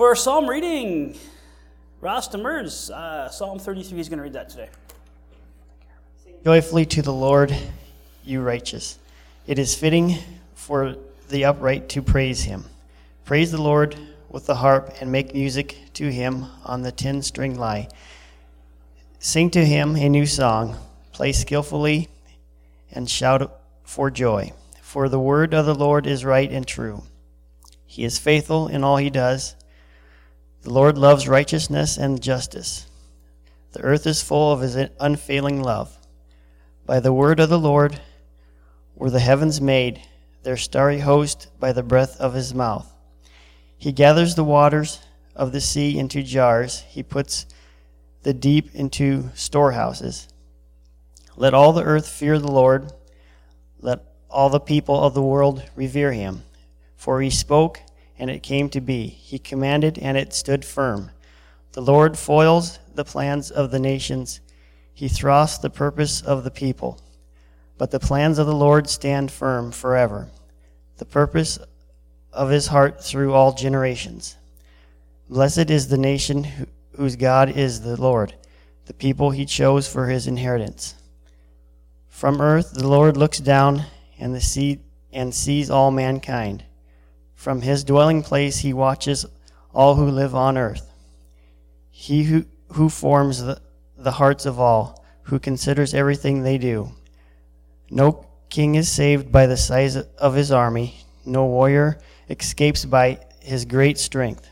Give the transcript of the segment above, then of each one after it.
For our psalm reading, Ross Demers, Psalm 33, is going to read that today. Joyfully to the Lord, you righteous. It is fitting for the upright to praise him. Praise the Lord with the harp and make music to him on the 10-string lyre. Sing to him a new song. Play skillfully and shout for joy. For the word of the Lord is right and true. He is faithful in all he does. The Lord loves righteousness and justice. The earth is full of his unfailing love. By the word of the Lord were the heavens made, their starry host by the breath of his mouth. He gathers the waters of the sea into jars. He puts the deep into storehouses. Let all the earth fear the Lord. Let all the people of the world revere him. For he spoke, and it came to be. He commanded, and it stood firm. The Lord foils the plans of the nations. He thrusts the purpose of the people. But the plans of the Lord stand firm forever, the purpose of his heart through all generations. Blessed is the nation whose God is the Lord, the people he chose for his inheritance. From earth the Lord looks down and sees all mankind. From his dwelling place he watches all who live on earth. He who forms the hearts of all, who considers everything they do. No king is saved by the size of his army. No warrior escapes by his great strength.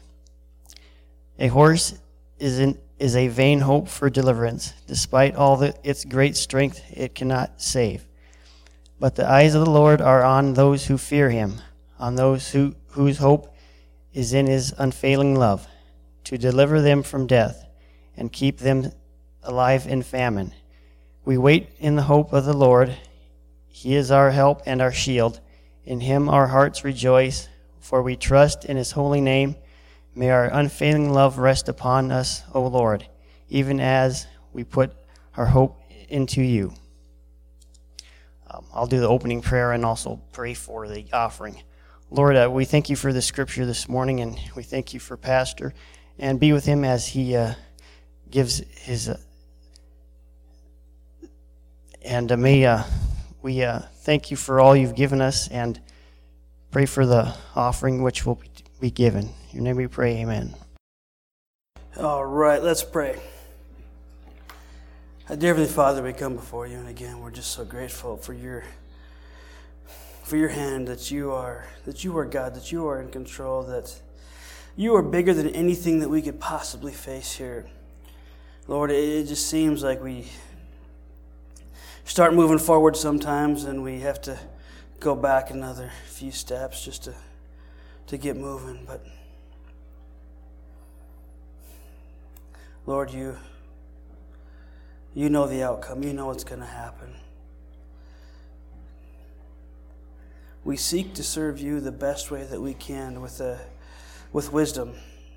A horse is a vain hope for deliverance. Despite all its great strength, it cannot save. But the eyes of the Lord are on those who fear him, on those whose hope is in his unfailing love, to deliver them from death and keep them alive in famine. We wait in the hope of the Lord. He is our help and our shield. In him our hearts rejoice, for we trust in his holy name. May our unfailing love rest upon us, O Lord, even as we put our hope into you. I'll do the opening prayer and also pray for the offering. Lord, we thank you for the scripture this morning, and we thank you for Pastor, and be with him as he gives his... may we thank you for all you've given us, and pray for the offering which will be given. In your name we pray, amen. All right, let's pray. Dear Heavenly Father, we come before you, and again, we're just so grateful for your hand, that you are God, that you are in control, that you are bigger than anything that we could possibly face here. Lord, it just seems like we start moving forward sometimes, and we have to go back another few steps just to get moving. But Lord, you know the outcome. You know what's going to happen. We seek to serve you the best way that we can with wisdom,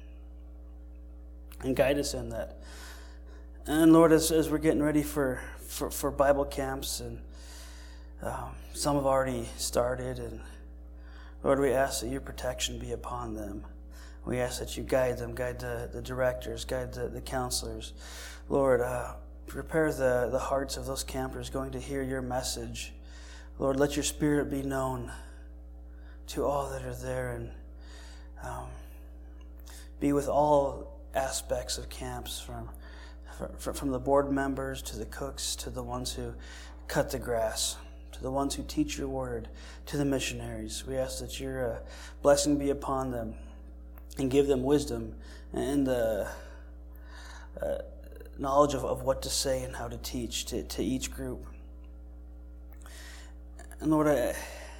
and guide us in that. And Lord, as we're getting ready for Bible camps, and some have already started, and Lord, we ask that your protection be upon them. We ask that you guide them, guide the directors, guide the counselors. Lord, prepare the hearts of those campers going to hear your message. Lord, let your spirit be known to all that are there, and be with all aspects of camps, from the board members to the cooks to the ones who cut the grass, to the ones who teach your word, to the missionaries. We ask that your blessing be upon them, and give them wisdom and the knowledge of what to say and how to teach to each group. And Lord, I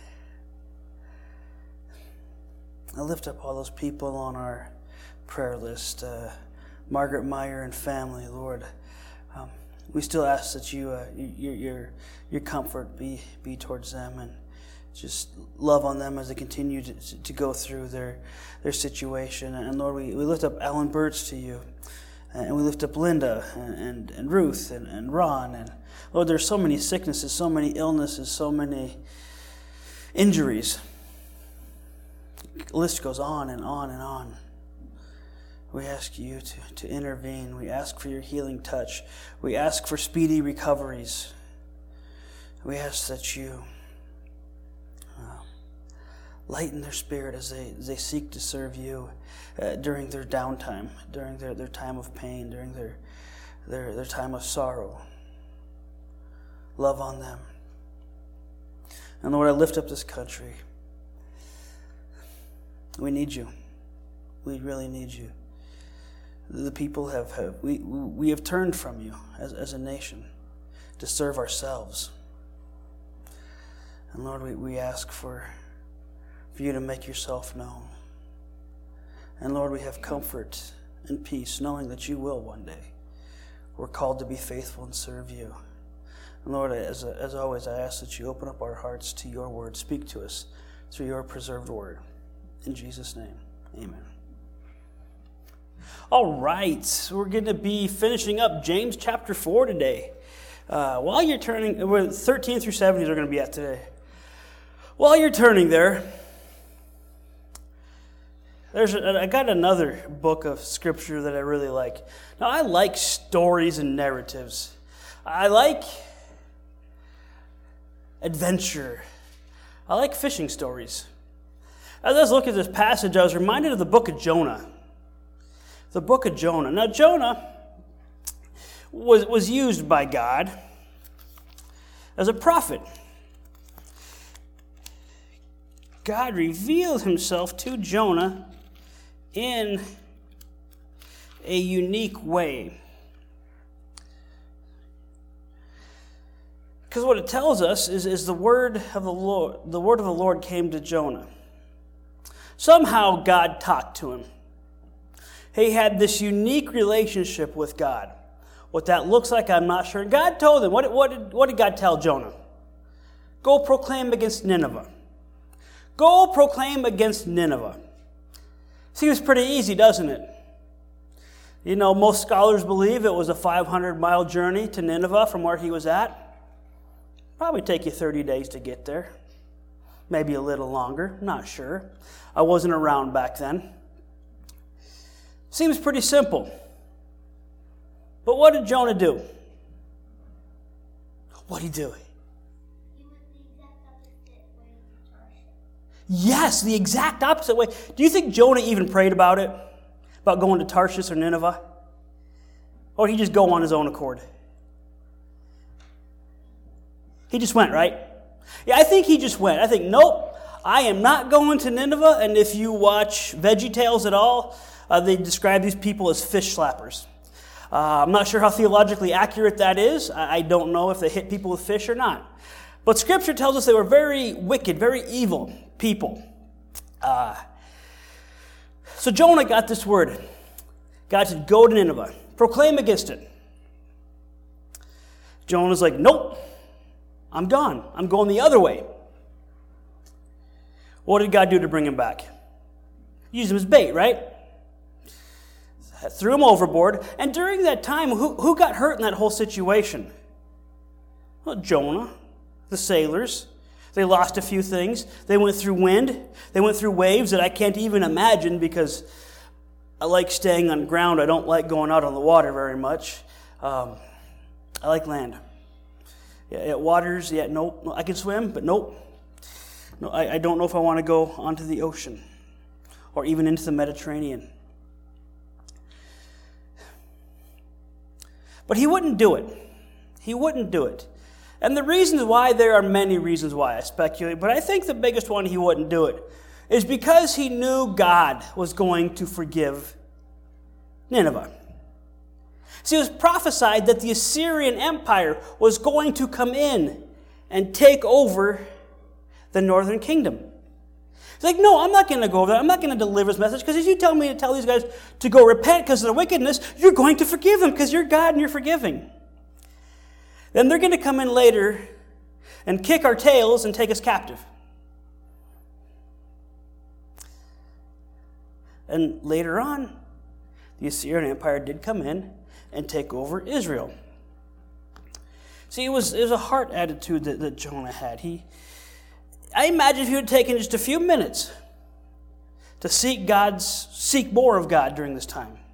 lift up all those people on our prayer list, Margaret Meyer and family, Lord. We still ask that your comfort be towards them, and just love on them as they continue to go through their situation. And Lord, we lift up Alan Burtz to you, and we lift up Linda and Ruth and Ron. And Lord, there's so many sicknesses, so many illnesses, so many injuries. The list goes on and on and on. We ask you to intervene. We ask for your healing touch. We ask for speedy recoveries. We ask that you lighten their spirit as they seek to serve you during their downtime, during their time of pain, during their time of sorrow. Love on them. And Lord, I lift up this country. We need you. We really need you. The people we have turned from you as a nation to serve ourselves. And Lord, we ask for you to make yourself known. And Lord, we have comfort and peace knowing that you will one day. We're called to be faithful and serve you. And Lord, as always, I ask that you open up our hearts to your word. Speak to us through your preserved word. In Jesus' name, amen. All right, we're going to be finishing up James chapter 4 today. While you're turning, 13 through 17 are going to be at today. While you're turning there, I got another book of scripture that I really like. Now, I like stories and narratives. I like adventure. I like fishing stories. As I was looking at this passage, I was reminded of the book of Jonah. The book of Jonah. Now, Jonah was used by God as a prophet. God revealed himself to Jonah in a unique way. Because what it tells us is the word of the Lord came to Jonah. Somehow God talked to him. He had this unique relationship with God. What that looks like, I'm not sure. God told him, what did God tell Jonah? Go proclaim against Nineveh. Go proclaim against Nineveh. Seems pretty easy, doesn't it? You know, most scholars believe it was a 500-mile journey to Nineveh from where he was at. Probably take you 30 days to get there. Maybe a little longer, not sure. I wasn't around back then. Seems pretty simple. But what did Jonah do? What did he do? Yes, the exact opposite way. Do you think Jonah even prayed about it? About going to Tarshish or Nineveh? Or did he just go on his own accord? He just went, right? Yeah, I think he just went. I think, nope, I am not going to Nineveh. And if you watch VeggieTales at all, they describe these people as fish slappers. I'm not sure how theologically accurate that is. I don't know if they hit people with fish or not. But Scripture tells us they were very wicked, very evil people. So Jonah got this word. God said, go to Nineveh. Proclaim against it. Jonah's like, nope, I'm gone. I'm going the other way. What did God do to bring him back? Use him as bait, right? Threw him overboard. And during that time, who got hurt in that whole situation? Well, Jonah, the sailors. They lost a few things. They went through wind. They went through waves that I can't even imagine because I like staying on ground. I don't like going out on the water very much. I like land. Yeah, waters, yeah, nope. I can swim, but nope. No, I don't know if I want to go onto the ocean or even into the Mediterranean. But he wouldn't do it. He wouldn't do it. And the reasons why, there are many reasons why, I speculate, but I think the biggest one he wouldn't do it is because he knew God was going to forgive Nineveh. See, it was prophesied that the Assyrian Empire was going to come in and take over the northern kingdom. He's like, no, I'm not going to go over there. I'm not going to deliver this message because if you tell me to tell these guys to go repent because of their wickedness, you're going to forgive them because you're God and you're forgiving. Then they're going to come in later and kick our tails and take us captive. And later on, the Assyrian Empire did come in and take over Israel. See, it was a heart attitude that Jonah had. I imagine if he had taken just a few minutes to seek more of God during this time.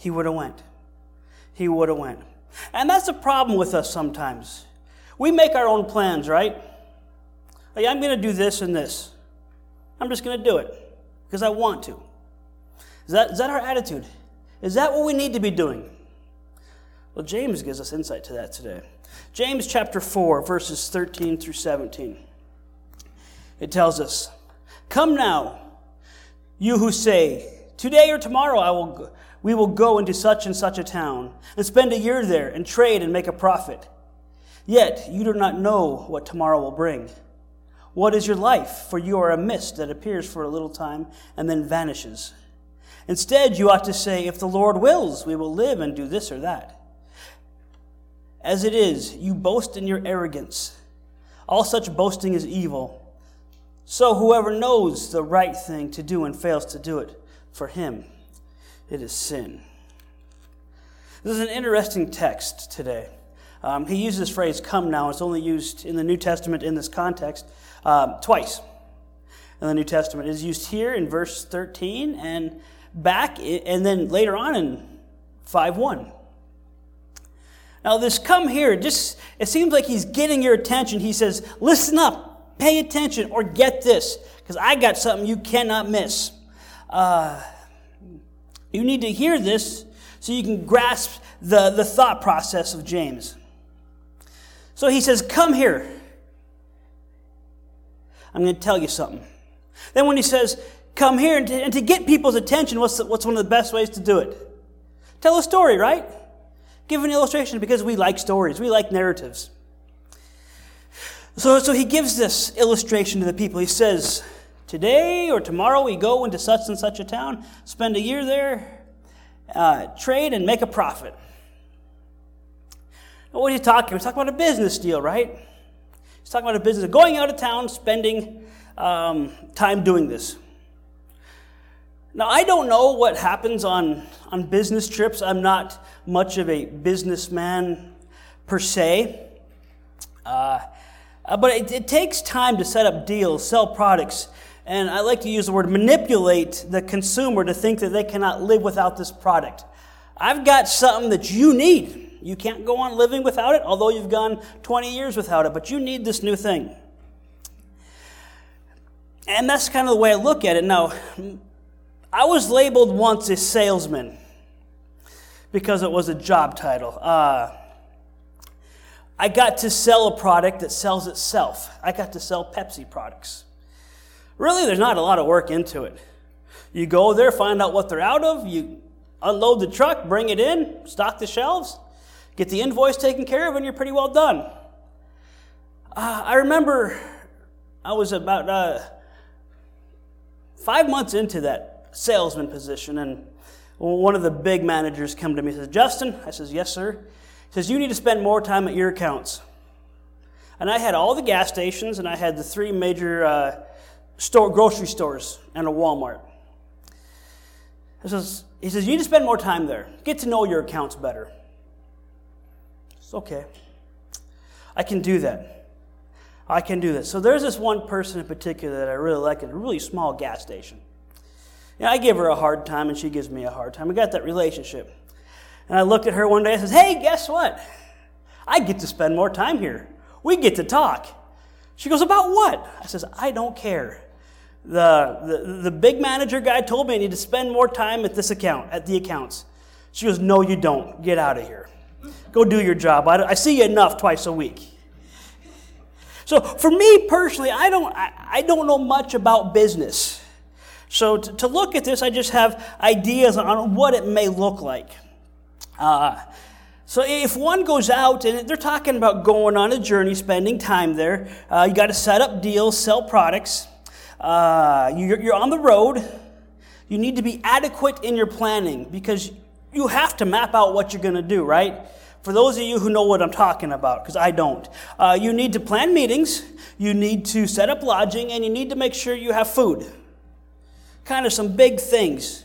he would have went. He would have went. And that's the problem with us sometimes. We make our own plans, right? Like, I'm going to do this and this. I'm just going to do it because I want to. Is that our attitude? Is that what we need to be doing? Well, James gives us insight to that today. James chapter 4, verses 13 through 17. It tells us, "Come now, you who say, 'Today or tomorrow we will go into such and such a town and spend a year there and trade and make a profit.' Yet you do not know what tomorrow will bring. What is your life? For you are a mist that appears for a little time and then vanishes. Instead, you ought to say, 'If the Lord wills, we will live and do this or that.' As it is, you boast in your arrogance. All such boasting is evil. So whoever knows the right thing to do and fails to do it, for him it is sin." This is an interesting text today. He uses this phrase, "come now." It's only used in the New Testament in this context twice in the New Testament. It is used here in verse 13 and back, and then later on in 5:1. Now this "come here," it seems like he's getting your attention. He says, listen up, pay attention, or get this, because I got something you cannot miss. You need to hear this so you can grasp the thought process of James. So he says, "Come here. I'm going to tell you something." Then when he says, "Come here," and to get people's attention, what's one of the best ways to do it? Tell a story, right? Give an illustration, because we like stories. We like narratives. So he gives this illustration to the people. He says, "Today or tomorrow we go into such and such a town, spend a year there, trade and make a profit." Now, what are you talking? He's talking about a business deal, right? He's talking about a business, going out of town, spending time doing this. Now, I don't know what happens on business trips. I'm not much of a businessman per se. But it takes time to set up deals, sell products, and I like to use the word manipulate the consumer to think that they cannot live without this product. I've got something that you need. You can't go on living without it, although you've gone 20 years without it, but you need this new thing. And that's kind of the way I look at it. Now, I was labeled once a salesman because it was a job title. I got to sell a product that sells itself. I got to sell Pepsi products. Really, there's not a lot of work into it. You go there, find out what they're out of, you unload the truck, bring it in, stock the shelves, get the invoice taken care of, and you're pretty well done. I remember I was about 5 months into that salesman position, and one of the big managers come to me and says, "Justin," I says, "Yes, sir." He says, "You need to spend more time at your accounts." And I had all the gas stations, and I had the 3 major grocery stores and a Walmart. He says, "You need to spend more time there. Get to know your accounts better." It's okay. I can do that. I can do this. So there's this one person in particular that I really like at a really small gas station. I give her a hard time, and she gives me a hard time. We got that relationship. And I looked at her one day and says, "Hey, guess what? I get to spend more time here. We get to talk." She goes, "About what?" I says, "I don't care. The big manager guy told me I need to spend more time at the accounts." She goes, "No, you don't. Get out of here. Go do your job. I see you enough twice a week." So for me personally, I don't know much about business. So to look at this, I just have ideas on what it may look like. So if one goes out, and they're talking about going on a journey, spending time there, you got to set up deals, sell products. You're on the road. You need to be adequate in your planning because you have to map out what you're going to do, right? For those of you who know what I'm talking about, because I don't. You need to plan meetings, you need to set up lodging, and you need to make sure you have food. Kind of some big things.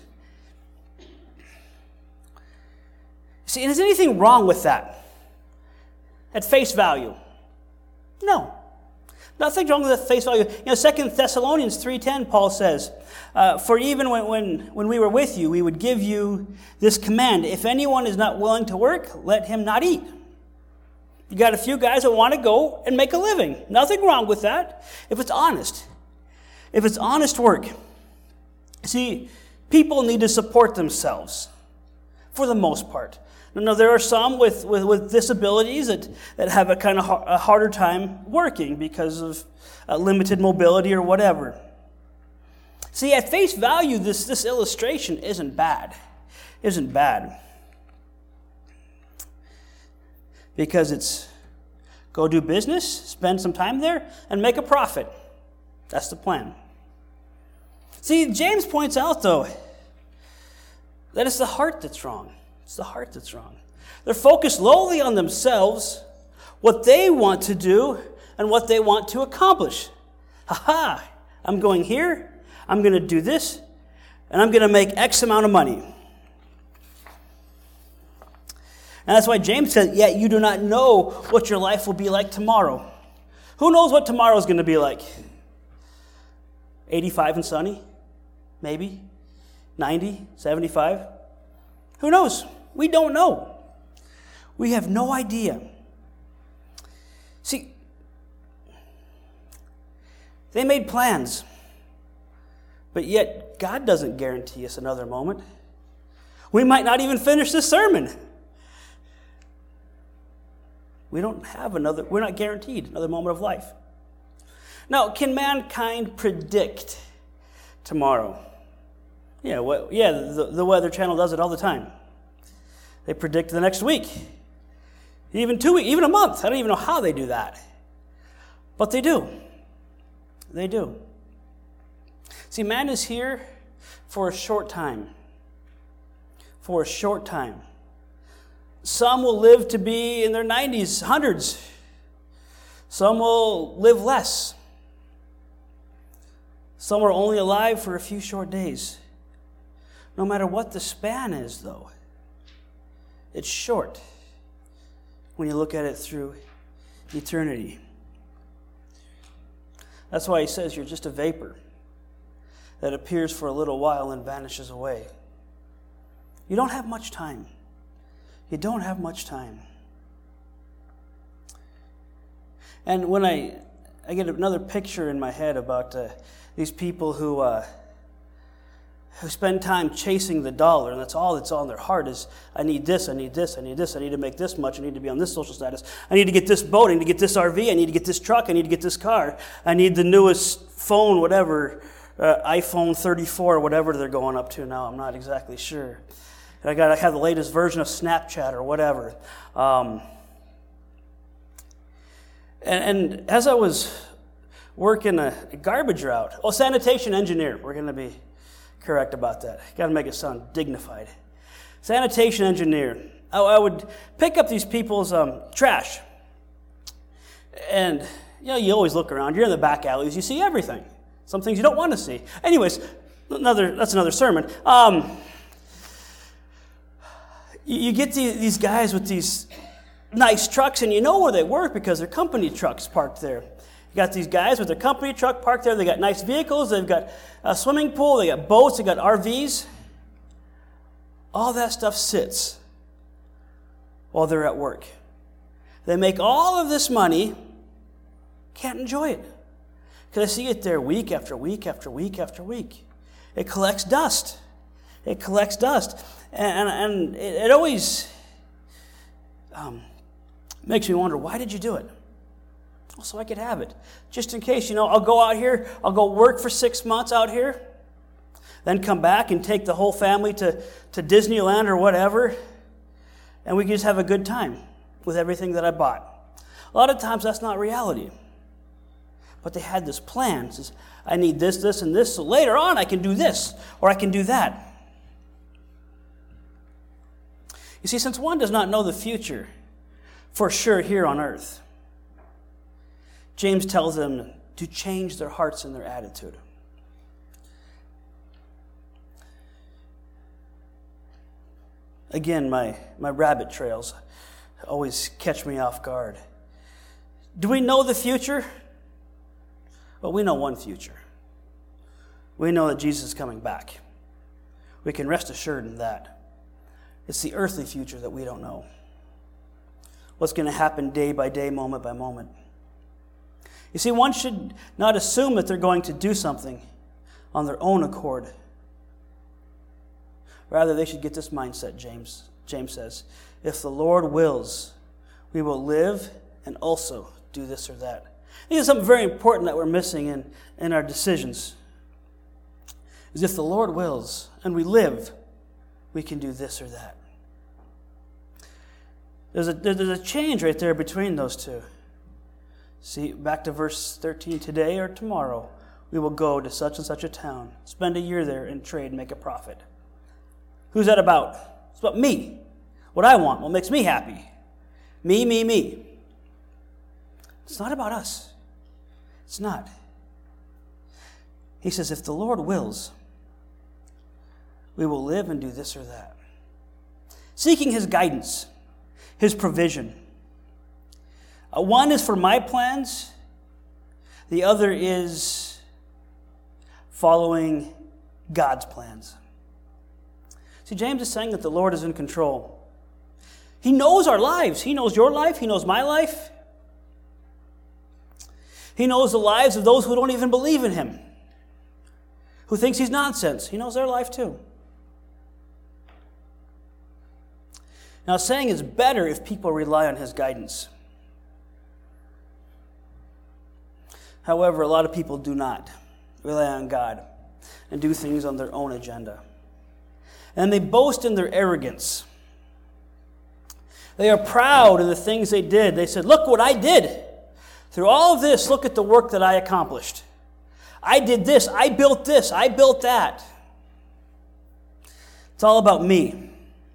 See, is anything wrong with that? At face value? No. Nothing wrong with the face value. 2 Thessalonians 3:10, Paul says, for even when we were with you, we would give you this command. If anyone is not willing to work, let him not eat. You got a few guys that want to go and make a living. Nothing wrong with that if it's honest. If it's honest work. See, people need to support themselves for the most part. Now, there are some with disabilities that have a harder time working because of limited mobility or whatever. See, at face value, this illustration isn't bad. Isn't bad. Because it's go do business, spend some time there, and make a profit. That's the plan. See, James points out, though, that it's the heart that's wrong. It's the heart that's wrong. They're focused lowly on themselves, what they want to do, and what they want to accomplish. I'm going here, I'm going to do this, and I'm going to make X amount of money. And that's why James says, yet you do not know what your life will be like tomorrow. Who knows what tomorrow is going to be like? 85 and sunny? Maybe? 90? 75? Who knows? We don't know. We have no idea. See, they made plans, but yet God doesn't guarantee us another moment. We might not even finish this sermon. We're not guaranteed another moment of life. Now, can mankind predict tomorrow? The Weather Channel does it all the time. They predict the next week, even 2 weeks, even a month. I don't even know how they do that. But they do. They do. See, man is here for a short time. For a short time. Some will live to be in their 90s, hundreds. Some will live less. Some are only alive for a few short days. No matter what the span is, though, it's short when you look at it through eternity. That's why he says you're just a vapor that appears for a little while and vanishes away. You don't have much time. You don't have much time. And when I get another picture in my head about these people who spend time chasing the dollar, and that's all that's on their heart is, I need this, I need this, I need this, I need to make this much, I need to be on this social status, I need to get this boat, I need to get this RV, I need to get this truck, I need to get this car, I need the newest phone, whatever, iPhone 34 or whatever they're going up to now, I'm not exactly sure. And I got to have the latest version of Snapchat or whatever. And as I was working a garbage route, sanitation engineer, we're going to be correct about that. Got to make it sound dignified. Sanitation engineer. I would pick up these people's trash. And, you always look around. You're in the back alleys. You see everything. Some things you don't want to see. Anyways, that's another sermon. You get these guys with these nice trucks, and you know where they work because they're company trucks parked there. You got these guys with their company truck parked there. They got nice vehicles. They've got a swimming pool. They got boats. They got RVs. All that stuff sits while they're at work. They make all of this money, can't enjoy it because I see it there week after week after week after week. It collects dust. It collects dust. And it always makes me wonder, why did you do it? Well, so I could have it. Just in case, I'll go out here, I'll go work for 6 months out here, then come back and take the whole family to Disneyland or whatever, and we can just have a good time with everything that I bought. A lot of times that's not reality. But they had this plan. It says, I need this, this, and this, so later on I can do this, or I can do that. You see, since one does not know the future for sure here on earth, James tells them to change their hearts and their attitude. Again, my rabbit trails always catch me off guard. Do we know the future? But we know one future. We know that Jesus is coming back. We can rest assured in that. It's the earthly future that we don't know. What's going to happen day by day, moment by moment. You see, one should not assume that they're going to do something on their own accord. Rather, they should get this mindset, James says. If the Lord wills, we will live and also do this or that. I think it's something very important that we're missing in our decisions. Is if the Lord wills and we live, we can do this or that. There's a change right there between those two. See, back to verse 13, today or tomorrow, we will go to such and such a town, spend a year there and trade and make a profit. Who's that about? It's about me. What I want, what makes me happy. Me. It's not about us. It's not. He says, if the Lord wills, we will live and do this or that. Seeking His guidance, His provision. One is for my plans. The other is following God's plans. See, James is saying that the Lord is in control. He knows our lives. He knows your life. He knows my life. He knows the lives of those who don't even believe in Him, who thinks He's nonsense. He knows their life too. Now, saying it's better if people rely on His guidance. However, a lot of people do not rely on God and do things on their own agenda. And they boast in their arrogance. They are proud in the things they did. They said, look what I did. Through all of this, look at the work that I accomplished. I did this, I built that. It's all about me.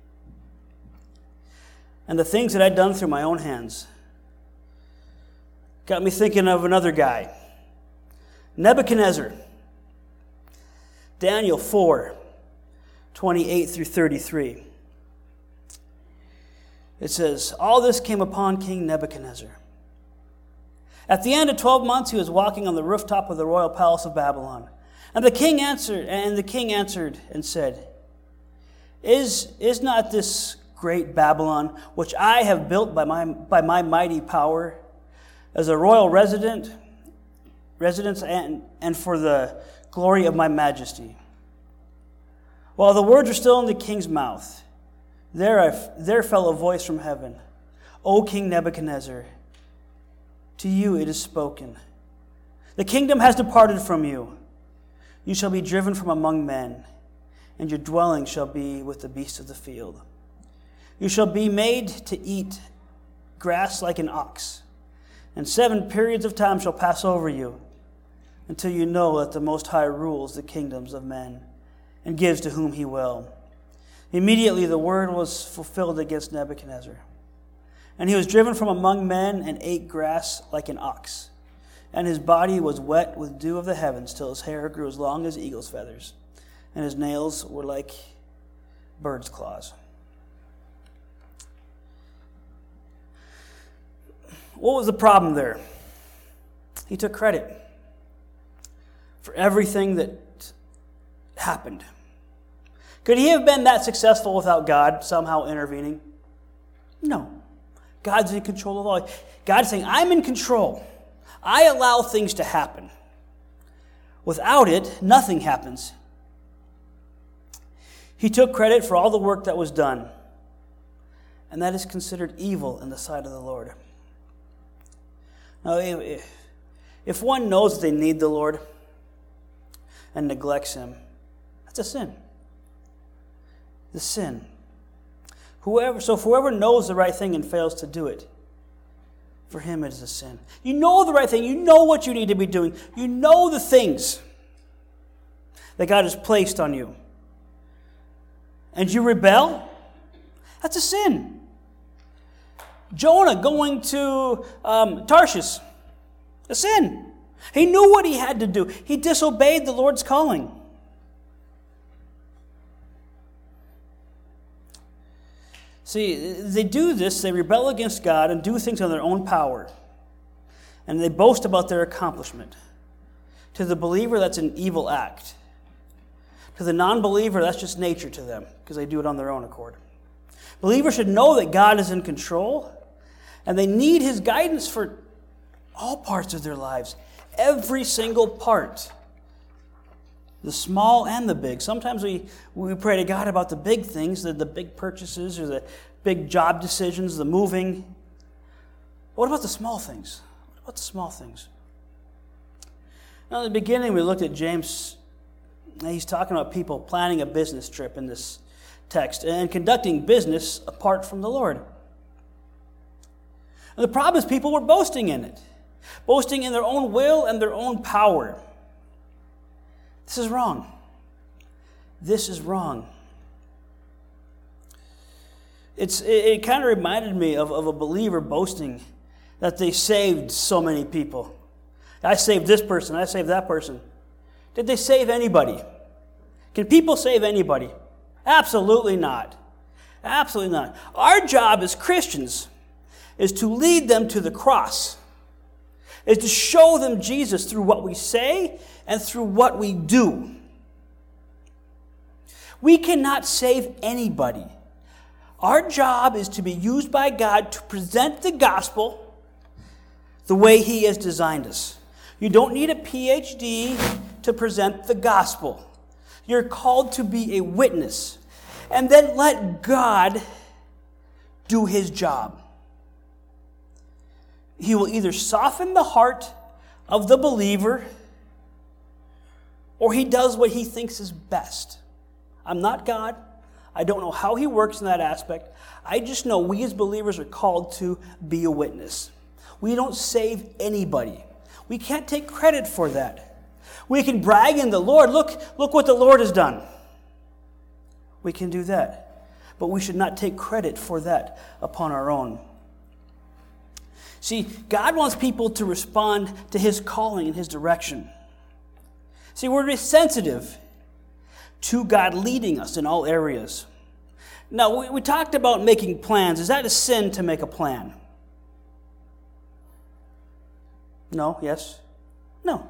And the things that I'd done through my own hands. Got me thinking of another guy. Nebuchadnezzar. Daniel 4, 28 through 33. It says, all this came upon King Nebuchadnezzar. At the end of 12 months, he was walking on the rooftop of the royal palace of Babylon. And the king answered and said, Is not this great Babylon, which I have built by my mighty power, as a royal residence and for the glory of my majesty? While the words were still in the king's mouth, there fell a voice from heaven. O King Nebuchadnezzar, to you it is spoken. The kingdom has departed from you. You shall be driven from among men, and your dwelling shall be with the beasts of the field. You shall be made to eat grass like an ox, and 7 periods of time shall pass over you, until you know that the Most High rules the kingdoms of men, and gives to whom He will. Immediately the word was fulfilled against Nebuchadnezzar. And he was driven from among men and ate grass like an ox. And his body was wet with dew of the heavens, till his hair grew as long as eagle's feathers, and his nails were like bird's claws. What was the problem there? He took credit for everything that happened. Could he have been that successful without God somehow intervening? No. God's in control of all. God's saying, I'm in control. I allow things to happen. Without it, nothing happens. He took credit for all the work that was done. And that is considered evil in the sight of the Lord. Now, if one knows that they need the Lord and neglects Him, that's a sin. The sin. Whoever knows the right thing and fails to do it, for him it is a sin. You know the right thing. You know what you need to be doing. You know the things that God has placed on you. And you rebel? That's a sin. Jonah going to Tarshish, a sin. He knew what he had to do. He disobeyed the Lord's calling. See, they do this, they rebel against God and do things on their own power. And they boast about their accomplishment. To the believer, that's an evil act. To the non-believer, that's just nature to them, because they do it on their own accord. Believers should know that God is in control, and they need His guidance for all parts of their lives. Every single part. The small and the big. Sometimes we pray to God about the big things, the big purchases or the big job decisions, the moving. What about the small things? What about the small things? Now, in the beginning, we looked at James. He's talking about people planning a business trip in this text and conducting business apart from the Lord. And the problem is people were boasting in it. Boasting in their own will and their own power. This is wrong. This is wrong. It kind of reminded me of a believer boasting that they saved so many people. I saved this person, I saved that person. Did they save anybody? Can people save anybody? Absolutely not. Absolutely not. Our job as Christians is to lead them to the cross. Is to show them Jesus through what we say and through what we do. We cannot save anybody. Our job is to be used by God to present the gospel the way He has designed us. You don't need a PhD to present the gospel. You're called to be a witness. And then let God do His job. He will either soften the heart of the believer, or He does what He thinks is best. I'm not God. I don't know how He works in that aspect. I just know we as believers are called to be a witness. We don't save anybody. We can't take credit for that. We can brag in the Lord. Look what the Lord has done. We can do that. But we should not take credit for that upon our own. See, God wants people to respond to His calling and His direction. See, we're to be sensitive to God leading us in all areas. Now, we talked about making plans. Is that a sin to make a plan? No? Yes? No.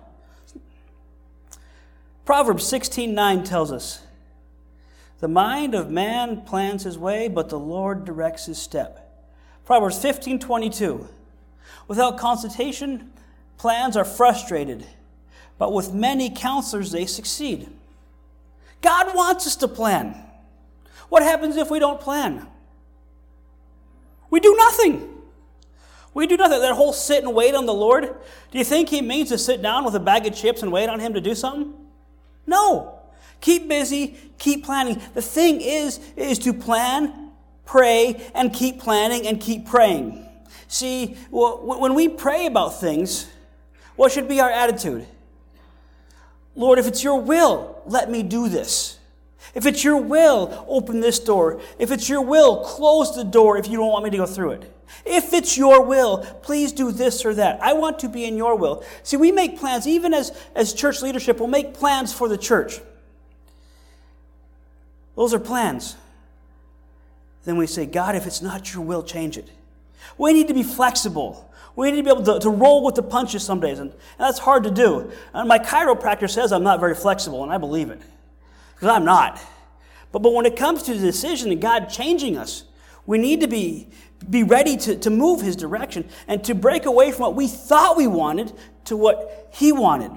Proverbs 16:9 tells us, "The mind of man plans his way, but the Lord directs his step." Proverbs 15:22, "Without consultation, plans are frustrated, but with many counselors they succeed." God wants us to plan. What happens if we don't plan? We do nothing. We do nothing. That whole sit and wait on the Lord, do you think He means to sit down with a bag of chips and wait on Him to do something? No. Keep busy, keep planning. The thing is to plan, pray, and keep planning and keep praying. See, when we pray about things, what should be our attitude? Lord, if it's your will, let me do this. If it's your will, open this door. If it's your will, close the door if you don't want me to go through it. If it's your will, please do this or that. I want to be in your will. See, we make plans, even as church leadership, we'll make plans for the church. Those are plans. Then we say, God, if it's not your will, change it. We need to be flexible. We need to be able to roll with the punches some days, and that's hard to do. And my chiropractor says I'm not very flexible, and I believe it, because I'm not. But when it comes to the decision of God changing us, we need to be ready to move His direction and to break away from what we thought we wanted to what He wanted.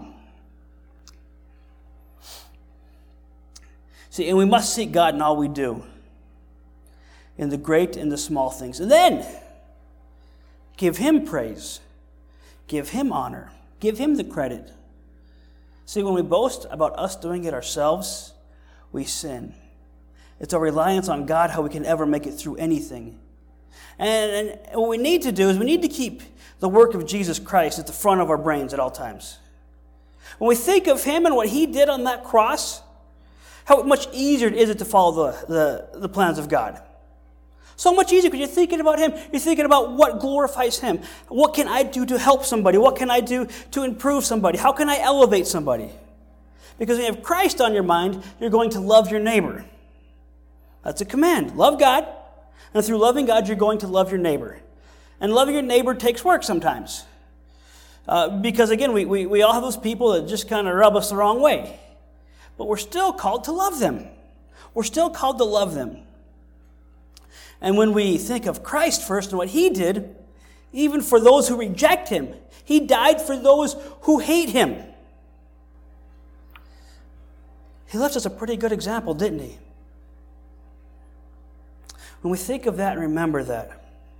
See, and we must seek God in all we do, in the great and the small things. And then give Him praise, give Him honor, give Him the credit. See, when we boast about us doing it ourselves, we sin. It's our reliance on God how we can ever make it through anything. And what we need to do is we need to keep the work of Jesus Christ at the front of our brains at all times. When we think of Him and what He did on that cross, how much easier is it to follow the plans of God? So much easier because you're thinking about Him. You're thinking about what glorifies Him. What can I do to help somebody? What can I do to improve somebody? How can I elevate somebody? Because when you have Christ on your mind, you're going to love your neighbor. That's a command. Love God. And through loving God, you're going to love your neighbor. And loving your neighbor takes work sometimes. Because again, we all have those people that just kind of rub us the wrong way. But we're still called to love them. We're still called to love them. And when we think of Christ first and what he did, even for those who reject him, he died for those who hate him. He left us a pretty good example, didn't he? When we think of that and remember that,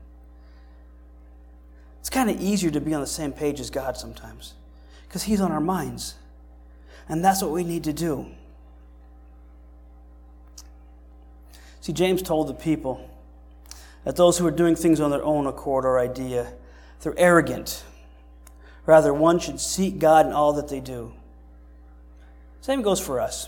it's kind of easier to be on the same page as God sometimes, because he's on our minds. And that's what we need to do. See, James told the people that those who are doing things on their own accord or idea, they're arrogant. Rather, one should seek God in all that they do. Same goes for us.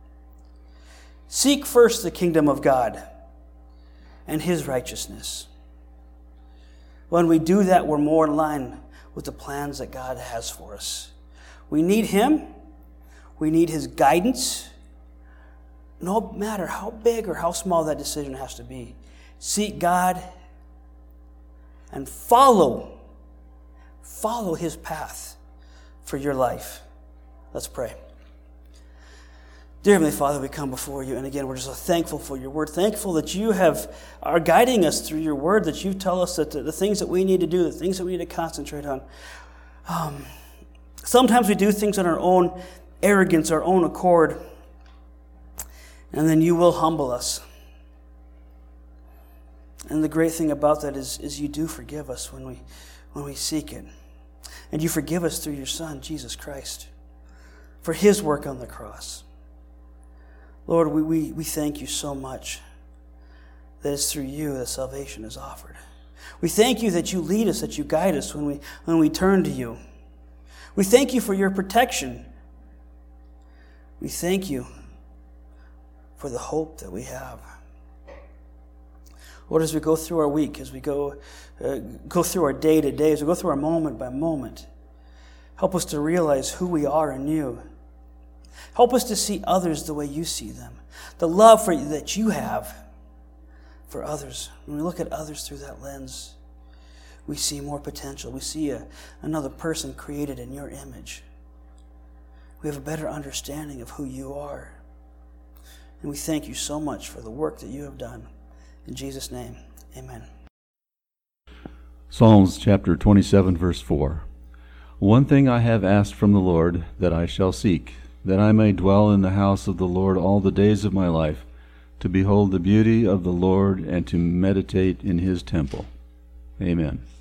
Seek first the kingdom of God and his righteousness. When we do that, we're more in line with the plans that God has for us. We need him. We need his guidance. No matter how big or how small that decision has to be. Seek God and follow his path for your life. Let's pray. Dear Heavenly Father, we come before you, and again, we're just so thankful for your word, thankful that you are guiding us through your word, that you tell us that the things that we need to do, the things that we need to concentrate on. Sometimes we do things on our own arrogance, our own accord, and then you will humble us. And the great thing about that is you do forgive us when we seek it. And you forgive us through your Son, Jesus Christ, for his work on the cross. Lord, we thank you so much that it's through you that salvation is offered. We thank you that you lead us, that you guide us when we turn to you. We thank you for your protection. We thank you for the hope that we have. Lord, as we go through our week, as we go through our day to day, as we go through our moment by moment, help us to realize who we are in you. Help us to see others the way you see them. The love that you have for others. When we look at others through that lens, we see more potential. We see another person created in your image. We have a better understanding of who you are. And we thank you so much for the work that you have done. In Jesus' name, amen. Psalms chapter 27, verse 4. One thing I have asked from the Lord, that I shall seek, that I may dwell in the house of the Lord all the days of my life, to behold the beauty of the Lord and to meditate in his temple. Amen.